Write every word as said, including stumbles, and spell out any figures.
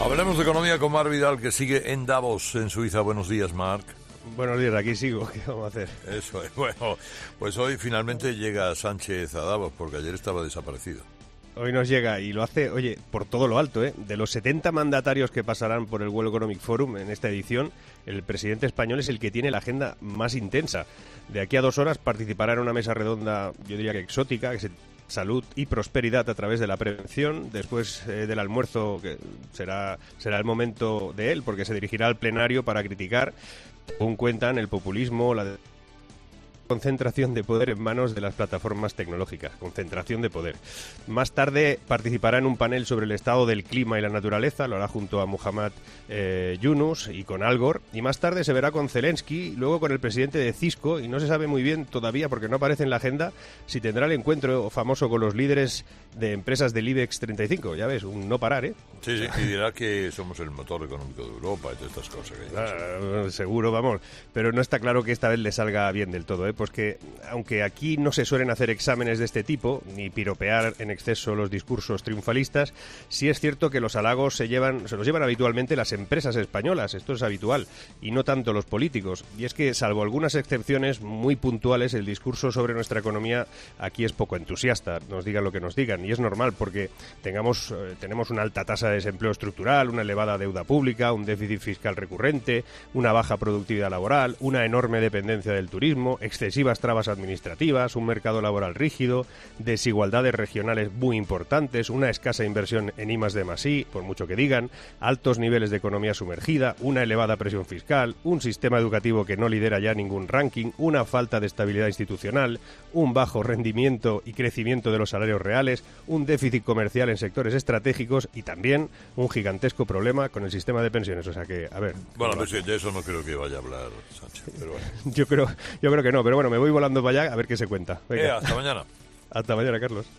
Hablemos de economía con Marc Vidal, que sigue en Davos, en Suiza. Buenos días, Marc. Buenos días, aquí sigo. ¿Qué vamos a hacer? Eso es. Bueno, pues hoy finalmente llega Sánchez a Davos, porque ayer estaba desaparecido. Hoy nos llega y lo hace, oye, por todo lo alto, ¿eh? De los setenta mandatarios que pasarán por el World Economic Forum en esta edición, el presidente español es el que tiene la agenda más intensa. De aquí a dos horas participará en una mesa redonda, yo diría que exótica, que se... salud y prosperidad a través de la prevención. Después eh, del almuerzo, que será será el momento de él, porque se dirigirá al plenario para criticar, según cuentan, el populismo, la concentración de poder en manos de las plataformas tecnológicas. Concentración de poder. Más tarde participará en un panel sobre el estado del clima y la naturaleza. Lo hará junto a Muhammad eh, Yunus y con Al Gore. Y más tarde se verá con Zelensky, luego con el presidente de Cisco. Y no se sabe muy bien todavía, porque no aparece en la agenda, si tendrá el encuentro famoso con los líderes de empresas del IBEX treinta y cinco. Ya ves, un no parar, ¿eh? Sí, sí, y dirá que somos el motor económico de Europa y todas estas cosas. Que ah, seguro, vamos. Pero no está claro que esta vez le salga bien del todo, ¿eh? Pues que, aunque aquí no se suelen hacer exámenes de este tipo, ni piropear en exceso los discursos triunfalistas, sí es cierto que los halagos se llevan, se los llevan habitualmente las empresas españolas. Esto es habitual, y no tanto los políticos. Y es que, salvo algunas excepciones muy puntuales, el discurso sobre nuestra economía aquí es poco entusiasta, nos digan lo que nos digan. Y es normal, porque tengamos, eh, tenemos una alta tasa de desempleo estructural, una elevada deuda pública, un déficit fiscal recurrente, una baja productividad laboral, una enorme dependencia del turismo, excesivas trabas administrativas, un mercado laboral rígido, desigualdades regionales muy importantes, una escasa inversión en I más D más I, por mucho que digan, altos niveles de economía sumergida, una elevada presión fiscal, un sistema educativo que no lidera ya ningún ranking, una falta de estabilidad institucional, un bajo rendimiento y crecimiento de los salarios reales, un déficit comercial en sectores estratégicos y también un gigantesco problema con el sistema de pensiones. O sea que, a ver... Bueno, pues de eso no creo que vaya a hablar Sánchez, pero bueno. Yo creo, yo creo que no, pero bueno, me voy volando para allá a ver qué se cuenta. Eh, hasta mañana. Hasta mañana, Carlos.